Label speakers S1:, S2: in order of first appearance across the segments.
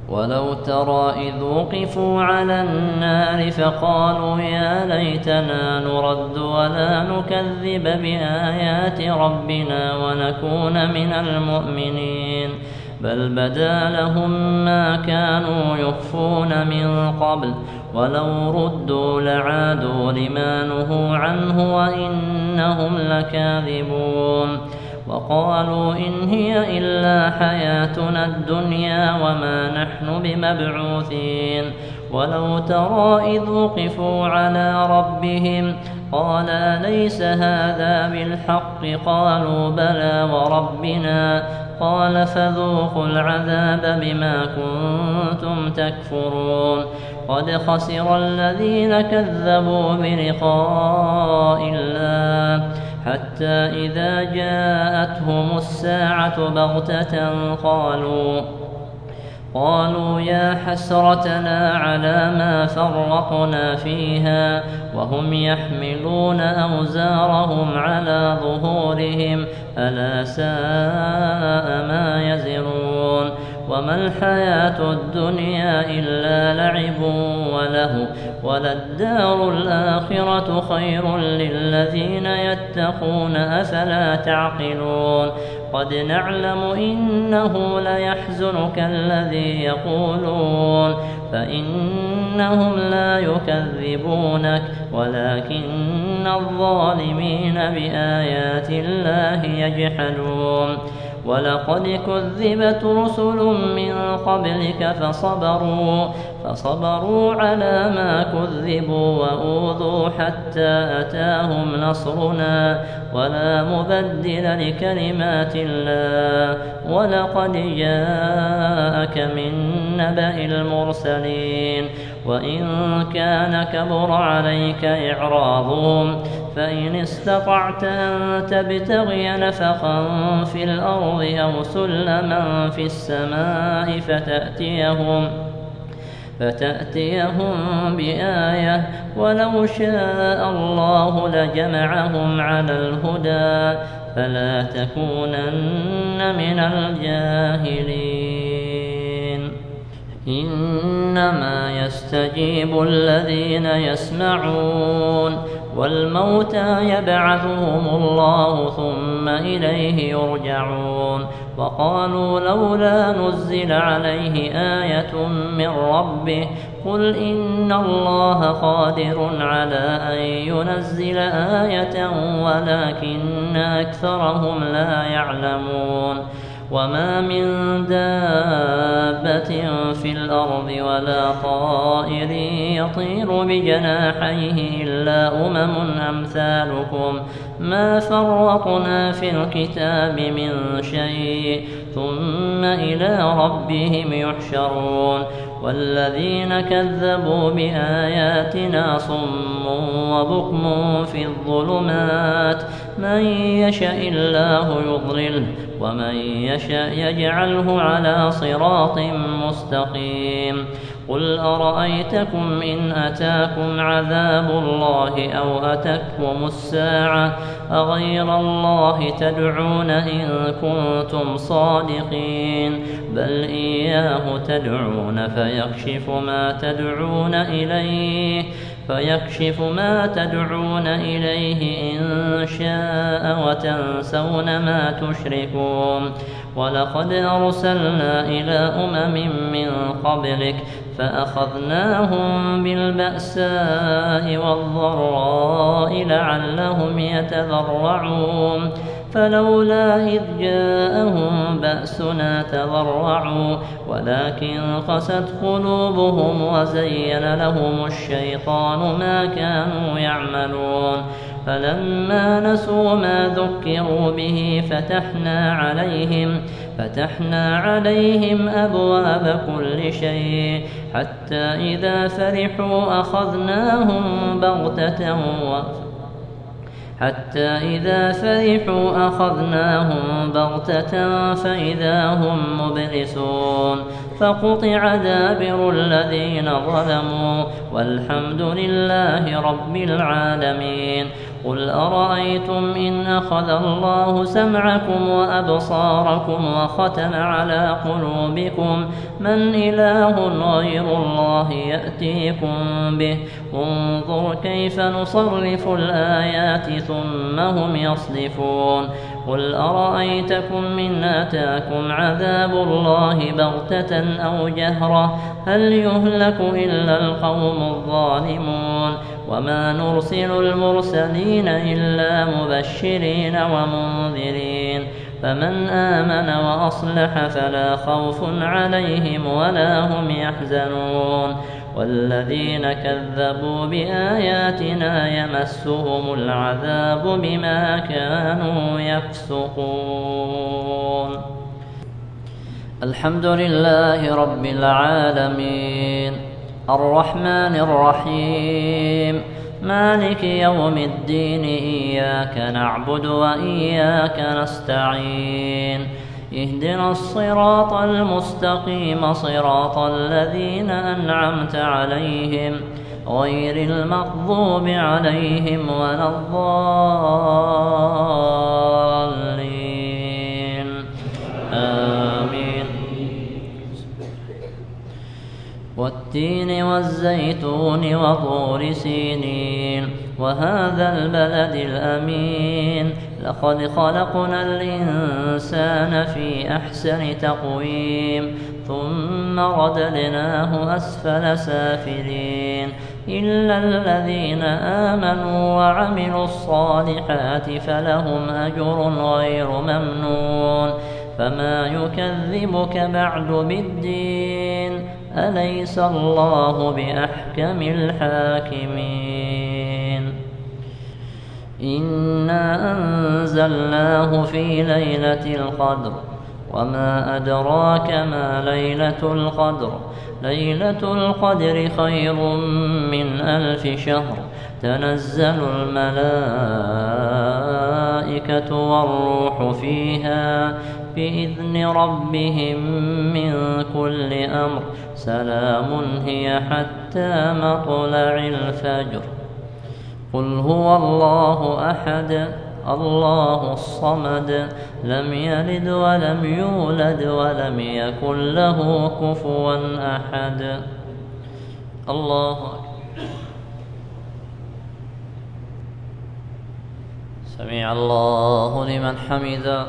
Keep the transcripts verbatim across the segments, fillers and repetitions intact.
S1: ولو ترى إذ وقفوا على النار فقالوا يا ليتنا نرد ولا نكذب بآيات ربنا ونكون من المؤمنين بل بدا لهم ما كانوا يخفون من قبل ولو ردوا لعادوا لما نهوا عنه وإنهم لكاذبون وقالوا إن هي إلا حياتنا الدنيا وما نحن بمبعوثين ولو ترى إذ وقفوا على ربهم قال أليس هذا بالحق قالوا بلى وربنا قال فذوقوا العذاب بما كنتم تكفرون قد خسر الذين كذبوا بلقاء الله حتى إذا جاءتهم الساعة بغتة قالوا قالوا يا حسرتنا على ما فرطنا فيها وهم يحملون أوزارهم على ظهورهم ألا ساء ما يزرون وما الحياة الدنيا إلا لعب وله وللدار الآخرة خير للذين يتقون أفلا تعقلون قد نعلم إنه ليحزنك الذي يقولون فإنهم لا يكذبونك ولكن الظالمين بآيات الله يجحدون ولقد كذبت رسل من قبلك فصبروا فصبروا على ما كذبوا وأوذوا حتى أتاهم نصرنا ولا مبدل لكلمات الله ولقد جاءك من نبأ المرسلين وإن كان كبر عليك إعراضهم فإن استطعت أن تبتغي نفقا في الأرض أو سلما في السماء فتأتيهم فتأتيهم بآية ولو شاء الله لجمعهم على الهدى فلا تكونن من الجاهلين إنما يستجيب الذين يسمعون والموتى يبعثهم الله ثم إليه يرجعون وقالوا لولا نزل عليه آية من ربه قل إن الله قادر على أن ينزل آية ولكن أكثرهم لا يعلمون وما من دابة في الأرض ولا طائر يطير بجناحيه إلا أمم أمثالكم ما فرطنا في الكتاب من شيء ثم إلى ربهم يحشرون والذين كذبوا بآياتنا صم وبكم في الظلمات من يشاء الله يضلله ومن يشاء يجعله على صراط مستقيم قل أرأيتكم إن أتاكم عذاب الله أو أتتكم الساعة أغير الله تدعون إن كنتم صادقين بل إياه تدعون فيكشف ما تدعون إليه فيكشف ما تدعون إليه إن شاء وتنسون ما تشركون ولقد أرسلنا إلى أمم من قبلك فأخذناهم بالبأساء والضراء لعلهم يتضرعون فلولا إذ جاءهم بأسنا تضرعوا ولكن قست قلوبهم وزين لهم الشيطان ما كانوا يعملون فلما نسوا ما ذكروا به فتحنا عليهم فتحنا عليهم أبواب كل شيء حتى إذا فرحوا أخذناهم بغتة حتى إذا فرحوا أخذناهم بغتة فإذا هم مبلسون فقطع دابر الذين ظلموا والحمد لله رب العالمين. قل أرأيتم إن أخذ الله سمعكم وأبصاركم وختم على قلوبكم من إله غير الله يأتيكم به انظر كيف نصرف الآيات ثم هم يصدفون. قل أرأيتكم إن أتاكم عذاب الله بغتة أو جهرة هل يهلك إلا القوم الظالمون. وما نرسل المرسلين إلا مبشرين ومنذرين فمن آمن وأصلح فلا خوف عليهم ولا هم يحزنون. والذين كذبوا بآياتنا يمسهم العذاب بما كانوا يفسقون. الحمد لله رب العالمين الرحمن الرحيم مالك يوم الدين إياك نعبد وإياك نستعين اهدنا الصراط المستقيم صراط الذين أنعمت عليهم غير المغضوب عليهم ولا الضالين آمين. والتين والزيتون وطور سينين وهذا البلد الأمين لقد خلقنا الإنسان في أحسن تقويم ثم رددناه أسفل سافلين إلا الذين آمنوا وعملوا الصالحات فلهم أجر غير ممنون. فما يكذبك بعد بالدين أليس الله بأحكم الحاكمين. إنا أنزلناه في ليلة القدر وما أدراك ما ليلة القدر ليلة القدر خير من ألف شهر تنزل الملائكة والروح فيها بإذن ربهم من كل أمر سلام هي حتى مطلع الفجر. قل هو الله أحد الله الصمد لم يلد ولم يولد ولم يكن له كفوا أحد. الله أكبر. سمع الله لمن حمده.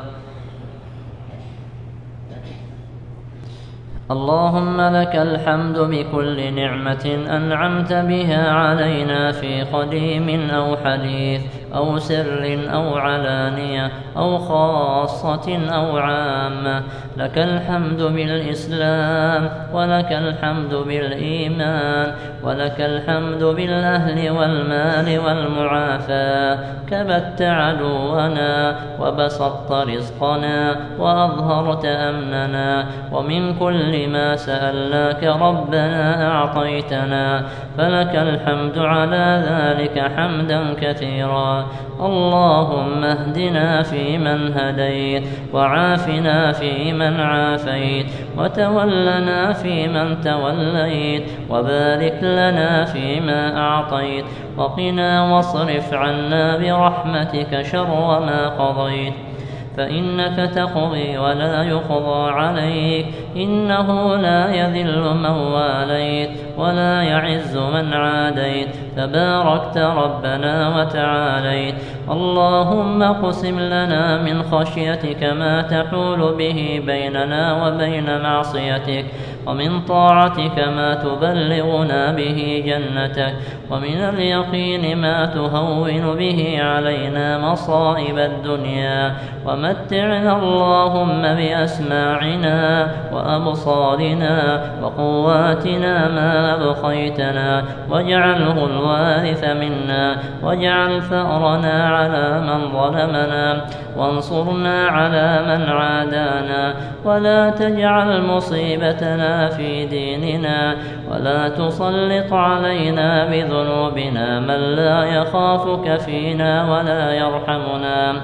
S1: اللهم لك الحمد بكل نعمة أنعمت بها علينا في قديم أو حديث أو سر أو علانية أو خاصة أو عامة. لك الحمد بالإسلام ولك الحمد بالإيمان ولك الحمد بالأهل والمال والمعافاة. كبت عدونا وبسطت رزقنا وأظهرت أمننا ومن كل ما سألناك ربنا أعطيتنا فلك الحمد على ذلك حمدا كثيرا. اللهم اهدنا فيمن هديت وعافنا فيمن عافيت وتولنا فيمن توليت وبارك لنا فيما أعطيت وقنا واصرف عنا برحمتك شر ما قضيت فإنك تقضي ولا يقضى عليك إنه لا يذل من واليت ولا يعز من عاديت تباركت ربنا وتعاليت. اللهم اقسم لنا من خشيتك ما تحول به بيننا وبين معصيتك ومن طاعتك ما تبلغنا به جنتك ومن اليقين ما تهون به علينا مصائب الدنيا ومتعنا اللهم بأسماعنا وأبصارنا وقواتنا ما أبقيتنا واجعله الوارث منا واجعل ثأرنا على من ظلمنا وانصرنا على من عادانا ولا تجعل مصيبتنا في ديننا ولا تسلط علينا بذنوبنا من لا يخافك فينا ولا يرحمنا.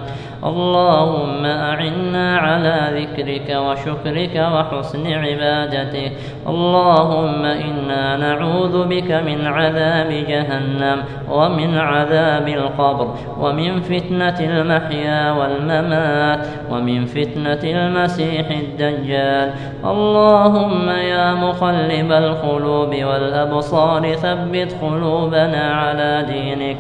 S1: اللهم أعنا على ذكرك وشكرك وحسن عبادتك. اللهم إنا نعوذ بك من عذاب جهنم ومن عذاب القبر ومن فتنة المحيا والممات ومن فتنة المسيح الدجال. اللهم يا مقلب القلوب والأبصار ثبت قلوبنا على دينك.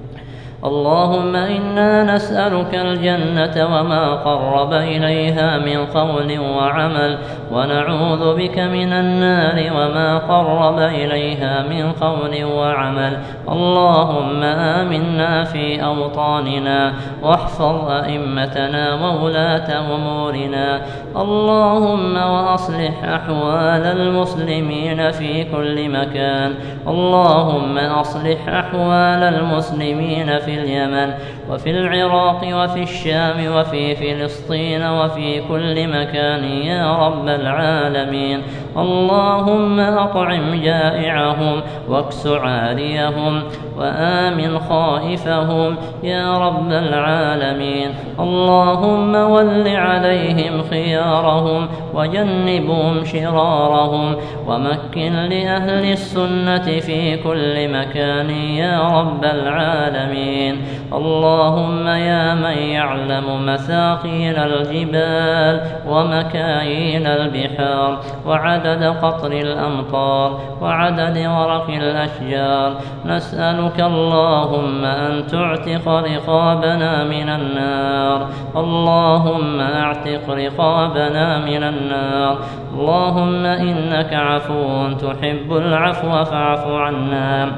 S1: اللهم إنا نسألك الجنة وما قرب إليها من قول وعمل، ونعوذ بك من النار وما قرب إليها من قول وعمل. اللهم آمنا في أوطاننا واحفظ أئمتنا وولاة أمورنا. اللهم وأصلح أحوال المسلمين في كل مكان. اللهم أصلح أحوال المسلمين في اليمن وفي العراق وفي الشام وفي فلسطين وفي كل مكان يا رب العالمين. اللهم أطعم جائعهم واكس عاريهم وآمن خائفهم يا رب العالمين. اللهم ول عليهم خيارهم وجنبهم شرارهم، ومكن لأهل السنة في كل مكان يا رب العالمين. اللهم يا من يعلم مثاقيل الجبال ومكايين البحار وعدد قطر الأمطار وعدد ورق الأشجار، نسألك اللهم أن تعتق رقابنا من النار. اللهم اعتق رقابنا من النار. اللهم إنك عفو تحب العفو فاعف عنا.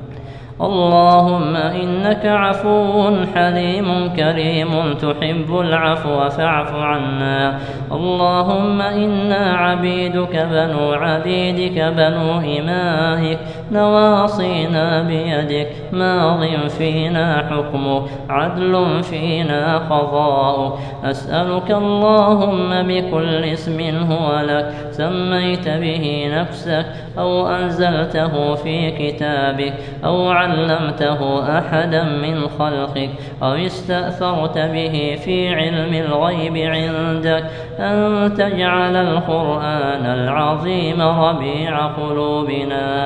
S1: اللهم إنك عفو حليم كريم تحب العفو فاعف عنا. اللهم إنا عبيدك بنو عبيدك بنو إمائك، نواصينا بيدك، ماض فينا حكمك، عدل فينا قضاؤك. أسألك اللهم بكل اسم هو لك سميت به نفسك أو أنزلته في كتابك أو علمته أحدا من خلقك أو استأثرت به في علم الغيب عندك، أن تجعل القرآن العظيم ربيع قلوبنا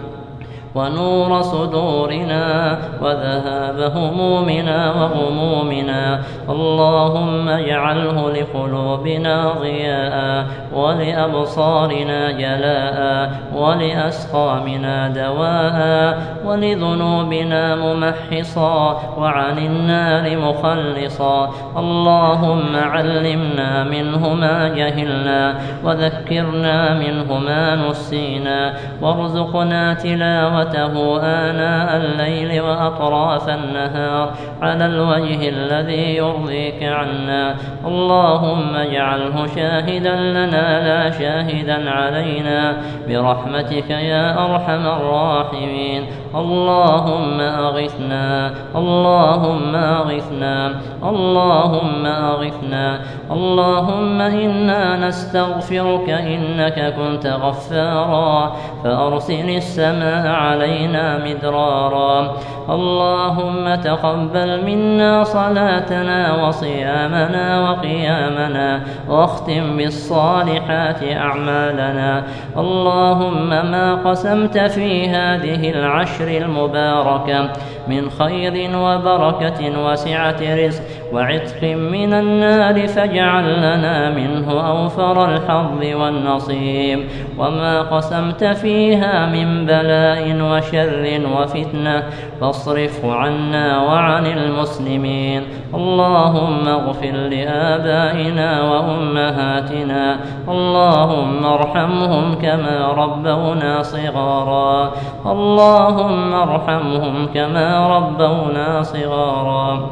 S1: ونور صدورنا وذهاب همومنا وغمومنا. اللهم اجعله لقلوبنا ضياء ولأبصارنا جلاء ولأسقامنا دواء ولذنوبنا ممحصا وعن النار مخلصا. اللهم علمنا منه ما جهلنا وذكرنا منه ما نسينا، وارزقنا تلاوته آناء الليل وأطراف النهار على الوجه الذي يرضيك عنا. اللهم اجعله شاهدا لنا لا شاهدا علينا برحمتك يا أرحم الراحمين. اللهم أغثنا اللهم أغثنا اللهم أغثنا. اللهم إنا نستغفرك إنك كنت غفارا فأرسل السماء علينا مدرارا. اللهم تقبل منا صلاتنا وصيامنا وقيامنا واختم بالصالحات أعمالنا. اللهم ما قسمت في هذه العشر المباركة من خير وبركة وسعة رزق وعتق من النار فاجعل لنا منه أوفر الحظ والنصيب، وما قسمت فيها من بلاء وشر وفتنة فاصرفه عنا وعن المسلمين. اللهم اغفر لآبائنا وأمهاتنا، اللهم ارحمهم كما ربونا صغارا، اللهم ارحمهم كما ربونا صغارا.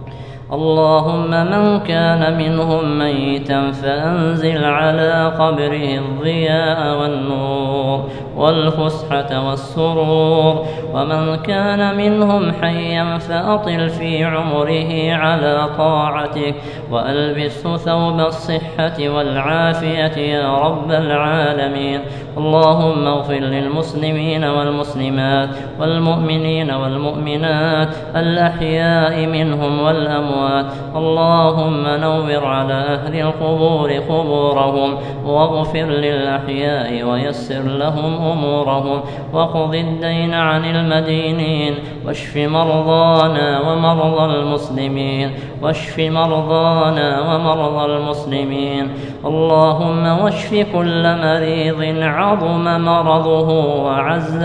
S1: اللهم من كان منهم ميتا فأنزل على قبره الضياء والنور والفسحة والسرور، ومن كان منهم حيا فأطل في عمره على طاعتك وألبسه ثوب الصحة والعافية يا رب العالمين. اللهم اغفر للمسلمين والمسلمات والمؤمنين والمؤمنات الأحياء منهم والأموات. اللهم نور على أهل القبور قبورهم واغفر للأحياء ويسر لهم أمورهم واقض الدين عن المدينين واشف مرضانا ومرضى المسلمين واشف مرضانا ومرضى المسلمين. اللهم واشف كل مريض عظم مرضه وعز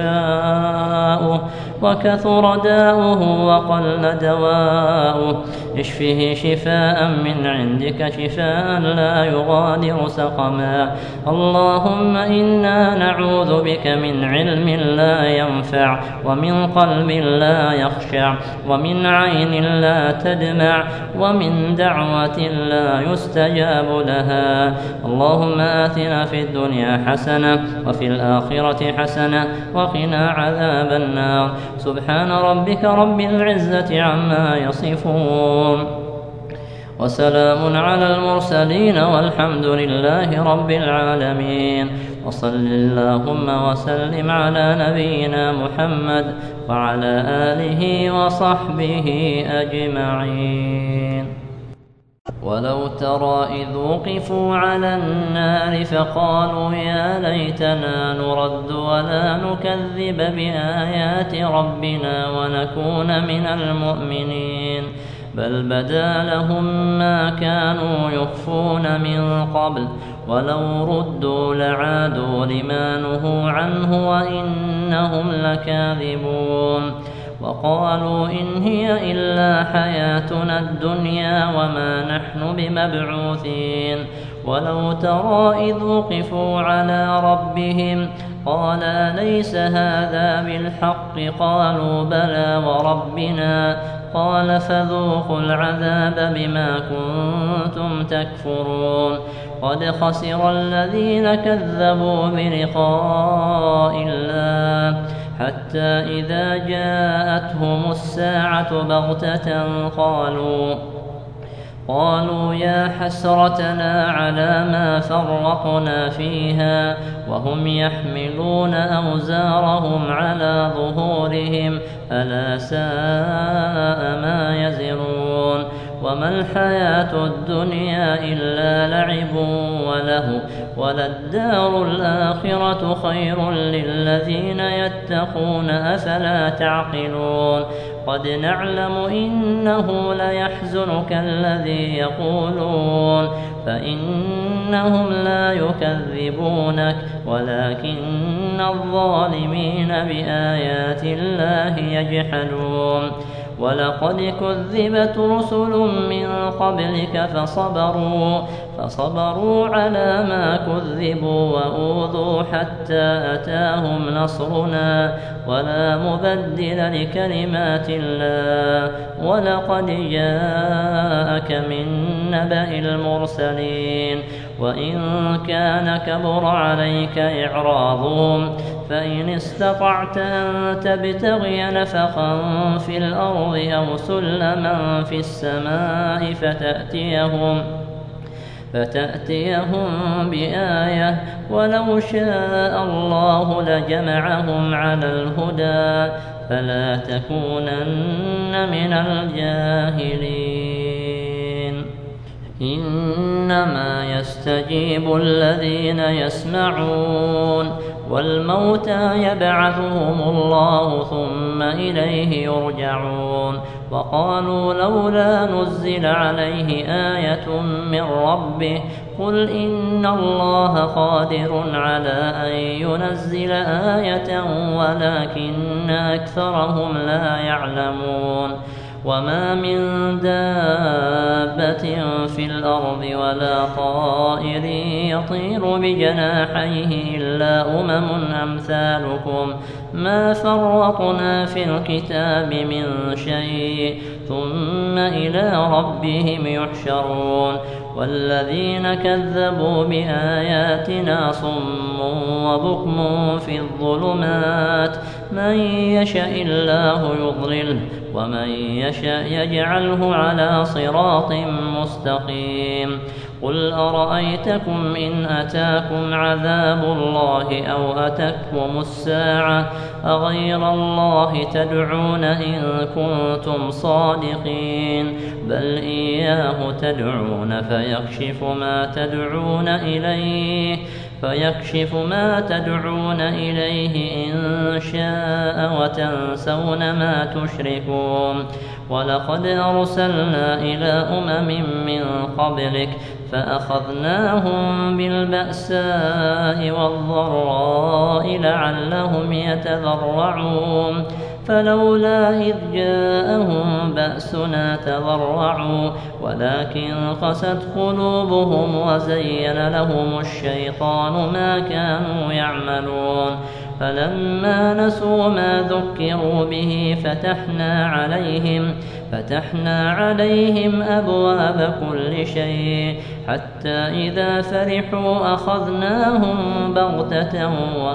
S1: شفاؤه وكثر داؤه وقل دواؤه، اشفه شفاء من عندك شفاء لا يغادر سقما. اللهم إنا نعوذ بك من علم لا ينفع ومن قلب لا يخشع ومن عين لا تدمع ومن دعوة لا يستجاب لها. اللهم آتنا في الدنيا حسنة وفي الآخرة حسنة وقنا عذاب النار. سبحان ربك رب العزة عما يصفون وسلام على المرسلين والحمد لله رب العالمين. وصل اللهم وسلم على نبينا محمد وعلى آله وصحبه أجمعين. ولو ترى إذ وقفوا على النار فقالوا يا ليتنا نرد ولا نكذب بآيات ربنا ونكون من المؤمنين، بل بدا لهم ما كانوا يخفون من قبل ولو ردوا لعادوا لما نهوا عنه وإنهم لكاذبون. وقالوا إن هي إلا حياتنا الدنيا وما نحن بمبعوثين. ولو ترى إذ وقفوا على ربهم قال أليس هذا بالحق؟ قالوا بلى وربنا. قال فذوقوا العذاب بما كنتم تكفرون. قد خسر الذين كذبوا بلقاء الله حتى إذا جاءتهم الساعة بغتة قالوا قالوا يا حسرتنا على ما فرطنا فيها وهم يحملون أوزارهم على ظهورهم ألا ساء ما يزرون. وما الحياة الدنيا إلا لعب وله وللدار الآخرة خير للذين يتقون أفلا تعقلون. قد نعلم إنه ليحزنك الذي يقولون فإنهم لا يكذبونك ولكن الظالمين بآيات الله يجحدون. ولقد كذبت رسل من قبلك فصبروا فصبروا على ما كذبوا وأوذوا حتى أتاهم نصرنا ولا مبدل لكلمات الله. ولقد جاءك من نبأ المرسلين وإن كان كبر عليك إعراضهم فإن استطعت أن تبتغي نفقا في الأرض أو سلما في السماء فتأتيهم فتأتيهم بآية ولو شاء الله لجمعهم على الهدى فلا تكونن من الجاهلين. إنما يستجيب الذين يسمعون والموتى يبعثهم الله ثم إليه يرجعون. وقالوا لولا نزل عليه آية من ربه قل إن الله قادر على أن ينزل آية ولكن أكثرهم لا يعلمون. وما من دابة في الأرض ولا طائر يطير بجناحيه إلا أمم أمثالكم ما فرطنا في الكتاب من شيء ثم إلى ربهم يحشرون. والذين كذبوا بآياتنا صم وبكم في الظلمات من يشاء الله يضلله ومن يشاء يجعله على صراط مستقيم. قل أرأيتكم إن أتاكم عذاب الله أو أتتكم الساعة أغير الله تدعون إن كنتم صادقين بل إياه تدعون فيكشف ما تدعون إليه فيكشف ما تدعون إليه إن شاء وتنسون ما تشركون ولقد أرسلنا إلى أمم من قبلك فأخذناهم بالبأساء والضراء لعلهم يتضرعون فلولا إذ جاءهم بأسنا تضرعوا ولكن قست قلوبهم وزين لهم الشيطان ما كانوا يعملون فلما نسوا ما ذكروا به فتحنا عليهم فتحنا عليهم أبواب كل شيء حتى إذا فرحوا أخذناهم بغتة و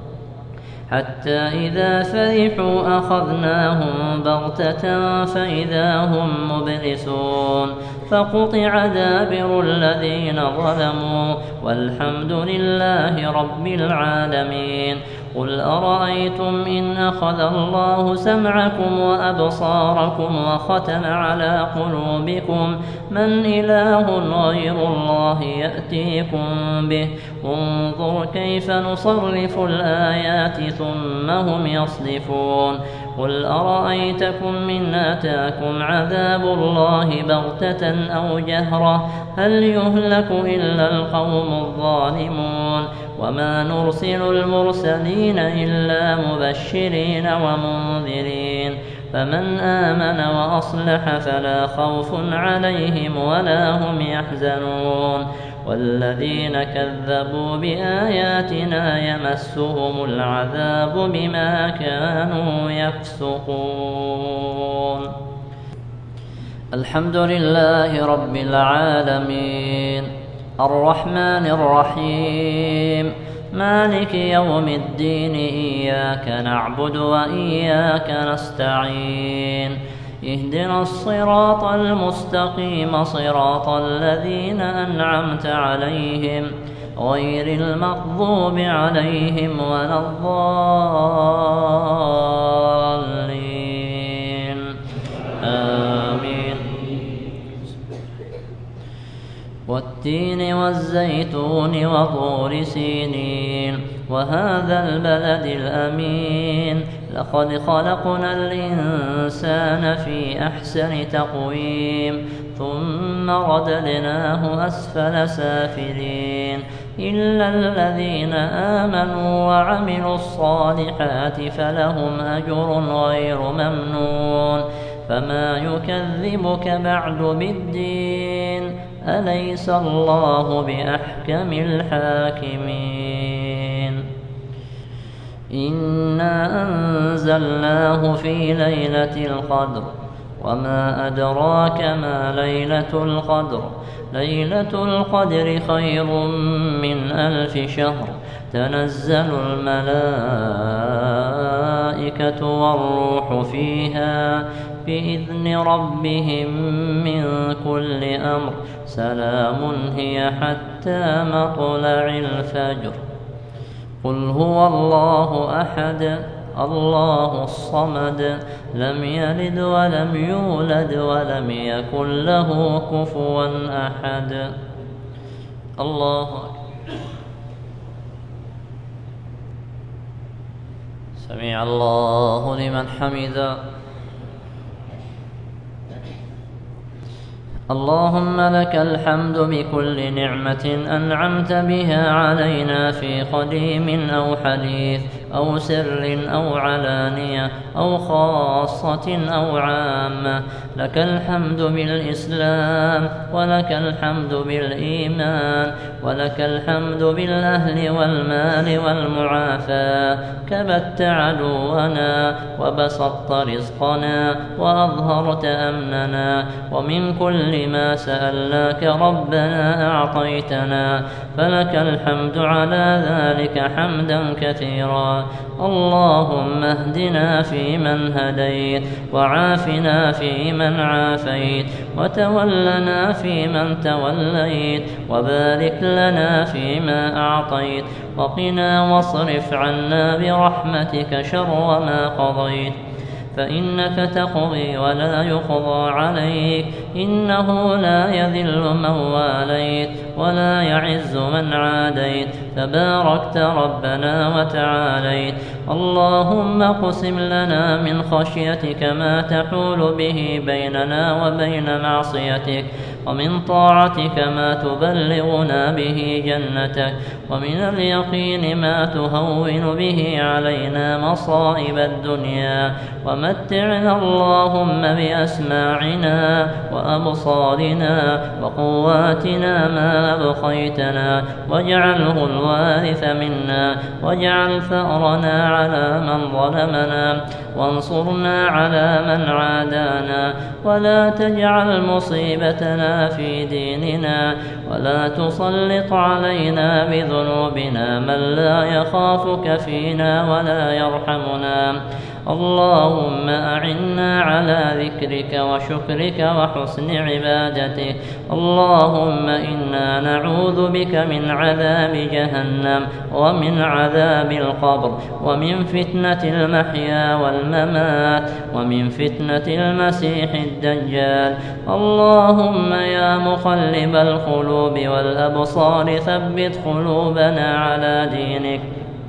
S1: حتى إذا فرحوا أخذناهم بغتة فإذا هم مبلسون فقطع دابر الذين ظلموا والحمد لله رب العالمين قل أرأيتم إن أخذ الله سمعكم وأبصاركم وختم على قلوبكم من إله غير الله يأتيكم به انظر كيف نصرف الآيات ثم هم يصدفون قل أرأيتكم إن أتاكم عذاب الله بغتة أو جهرة هل يهلك إلا القوم الظالمون وما نرسل المرسلين إلا مبشرين ومنذرين فمن آمن وأصلح فلا خوف عليهم ولا هم يحزنون والذين كذبوا بآياتنا يمسهم العذاب بما كانوا يفسقون الحمد لله رب العالمين الرحمن الرحيم مالك يوم الدين إياك نعبد وإياك نستعين اهدنا الصراط المستقيم صراط الذين أنعمت عليهم غير المغضوب عليهم ولا الضالين آمين والتين والزيتون وطور سينين وهذا البلد الأمين لقد خلقنا الإنسان في أحسن تقويم ثم رددناه أسفل سافلين إلا الذين آمنوا وعملوا الصالحات فلهم أجر غير ممنون فما يكذبك بعد بالدين أليس الله بأحكم الحاكمين إنا أنزلناه في ليلة القدر وما أدراك ما ليلة القدر ليلة القدر خير من ألف شهر تنزل الملائكة والروح فيها بإذن ربهم من كل أمر سلام هي حتى مطلع الفجر قل هو الله أحد الله الصمد لم يلد ولم يولد ولم يكن له كفوا أحد الله أكبر سمع الله لمن حمده اللهم لك الحمد بكل نعمة أنعمت بها علينا في قديم أو حديث أو سر أو علانية أو خاصة أو عامة لك الحمد بالإسلام ولك الحمد بالإيمان ولك الحمد بالأهل والمال والمعافاة كبت عدونا وبسطت رزقنا وأظهرت أمننا ومن كل ما سألناك ربنا أعطيتنا فلك الحمد على ذلك حمدا كثيرا خيرا. اللهم اهدنا فيمن هديت، وعافنا فيمن عافيت، وتولنا فيمن توليت، وبارك لنا فيما أعطيت، وقنا واصرف عنا برحمتك شر ما قضيت، فإنك تقضي ولا يقضى عليك، إنه لا يذل من واليت ولا يعز من عاديت، تباركت ربنا وتعاليت. اللهم اقسم لنا من خشيتك ما تحول به بيننا وبين معصيتك، ومن طاعتك ما تبلغنا به جنتك، ومن اليقين ما تهون به علينا مصائب الدنيا، ومتعنا اللهم بأسماعنا وأبصارنا وقواتنا ما أبقيتنا، واجعله الوارث منا، واجعل ثأرنا على من ظلمنا، وانصرنا على من عادانا، ولا تجعل مصيبتنا في ديننا، ولا تسلط علينا بذنوبنا من لا يخافك فينا ولا يرحمنا. اللهم أعنا على ذكرك وشكرك وحسن عبادتك. اللهم إنا نعوذ بك من عذاب جهنم، ومن عذاب القبر، ومن فتنة المحيا والممات، ومن فتنة المسيح الدجال. اللهم يا مقلب القلوب والأبصار ثبت قلوبنا على دينك.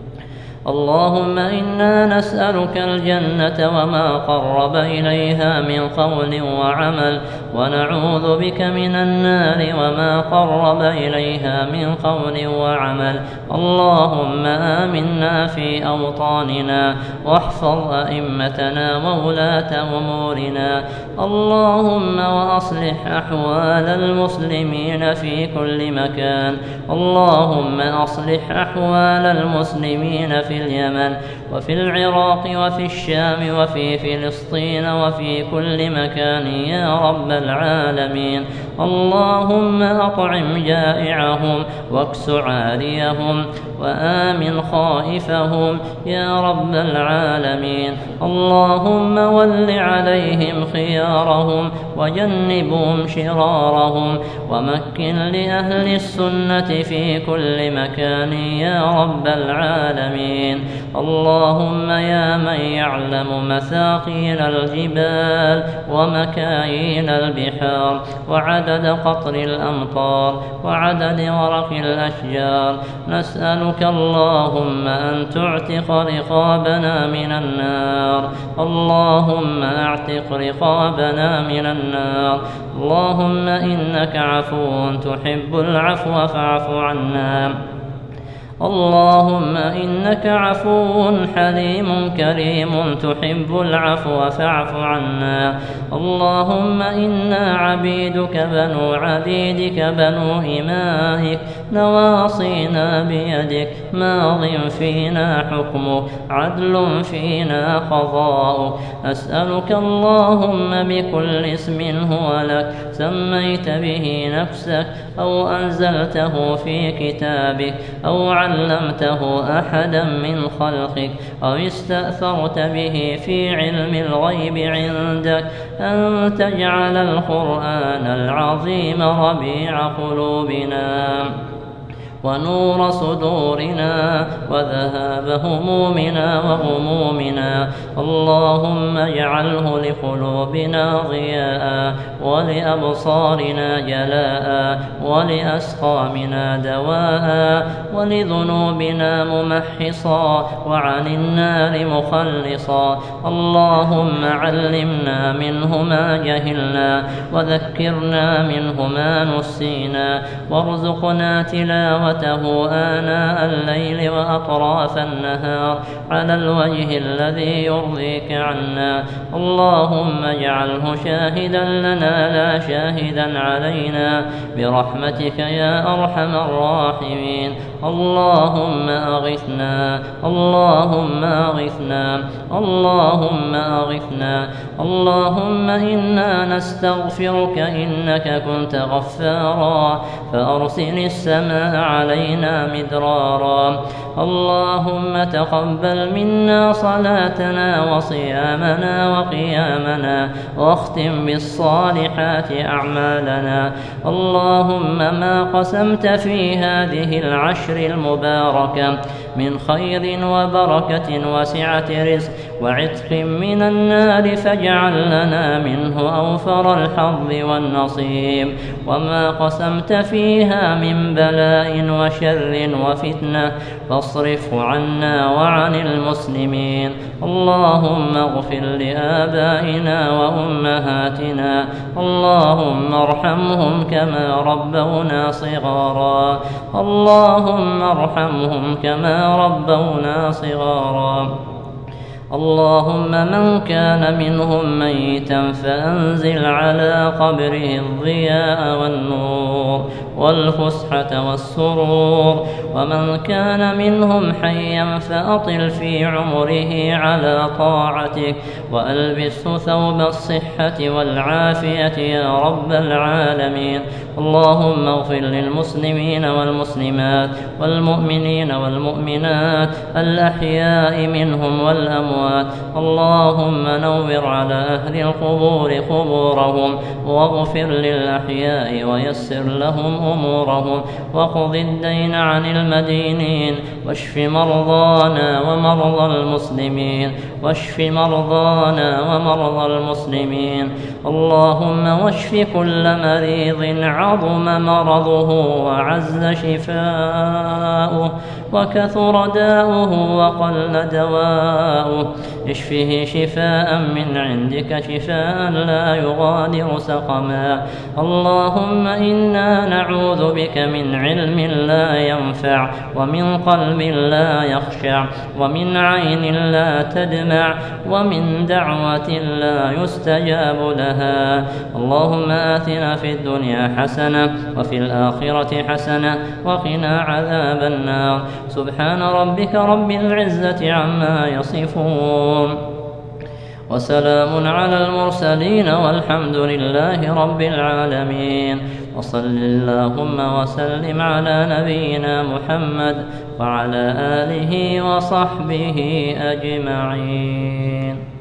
S1: اللهم إنا نسألك الجنة وما قرب إليها من قول وعمل، ونعوذ بك من النار وما قرب إليها من قول وعمل. اللهم آمنا في أوطاننا، واحفظ أئمتنا وولاة أمورنا. اللهم وأصلح أحوال المسلمين في كل مكان. اللهم أصلح أحوال المسلمين في اليمن، وفي العراق، وفي الشام، وفي فلسطين، وفي كل مكان يا رب العالمين. اللهم أطعم جائعهم، واكس عاريهم، وآمن خائفهم يا رب العالمين. اللهم ول عليهم خيارهم، وجنبهم شرارهم، ومكن لأهل السنة في كل مكان يا رب العالمين. اللهم يا من يعلم مثاقيل الجبال ومكايين البحار، وعدد قطر الأمطار، وعدد ورق الأشجار، نسألك اللهم أن تعتق رقابنا من النار. اللهم اعتق رقابنا من النار. اللهم إنك عفو تحب العفو فاعف عنا. اللهم إنك عفو حليم كريم تحب العفو فاعف عنا. اللهم إنا عبيدك بنو عبيدك بنو إمائك، نواصينا بيدك، ماض فينا حكمك، عدل فينا قضاؤك. نسألك اللهم بكل اسم هو لك سميت به نفسك، أو أنزلته في كتابك، أو علمته أحدا من خلقك، أو استأثرت به في علم الغيب عندك، أن تجعل القرآن العظيم ربيع قلوبنا، ونور صدورنا، وذهاب همومنا وغمومنا. اللهم اجعله لقلوبنا ضياء، ولأبصارنا جلاء، ولأسقامنا دواء، ولذنوبنا ممحصا، وعن النار مخلصا. اللهم علمنا منه ما جهلنا، وذكرنا منه ما نسينا، وارزقنا تلاوته آناء الليل وأطراف النهار على الوجه الذي يرضيك عنا. اللهم اجعله شاهدا لنا لا شاهدا علينا، برحمتك يا أرحم الراحمين. اللهم أغثنا، اللهم أغثنا، اللهم أغثنا. اللهم إنا نستغفرك إنك كنت غفارا، فأرسل السماء علينا مدرارا. اللهم تقبل منا صلاتنا وصيامنا وقيامنا، واختم بالصالحات أعمالنا. اللهم ما قسمت في هذه العشر المباركة من خير وبركة وسعة رزق وعتق من النار فاجعل لنا منه أوفر الحظ والنصيب، وما قسمت فيها من بلاء وشر وفتنة فاصرفه عنا وعن المسلمين. اللهم اغفر لآبائنا وأمهاتنا، اللهم ارحمهم كما ربونا صغارا، اللهم ارحمهم كما ربونا صغارا. اللهم من كان منهم ميتا فأنزل على قبره الضياء والنور والفسحة والسرور، ومن كان منهم حيا فأطل في عمره على طاعتك، وألبسه ثوب الصحة والعافية يا رب العالمين. اللهم اغفر للمسلمين والمسلمات والمؤمنين والمؤمنات الأحياء منهم والأموات. اللهم نور على أهل القبور قبورهم، واغفر للأحياء ويسر لهم أمورهم، واقض الدين عن المدينين، واشف مرضانا ومرضى المسلمين، واشف مرضانا ومرضى المسلمين. اللهم واشف كل مريض عظم مرضه وعز شفاؤه وكثر داؤه وقل دواؤه، اشفه شفاء من عندك شفاء لا يغادر سقما. اللهم إنا نعوذ بك من علم لا ينفع، ومن قلب لا يخشع، ومن عين لا تدمع، ومن دعوة لا يستجاب لها. اللهم آتنا في الدنيا حسنة وفي الآخرة حسنة وقنا عذاب النار. سبحان ربك رب العزة عما يصفون، وسلام على المرسلين والحمد لله رب العالمين. وصل اللهم وسلم على نبينا محمد وعلى آله وصحبه أجمعين.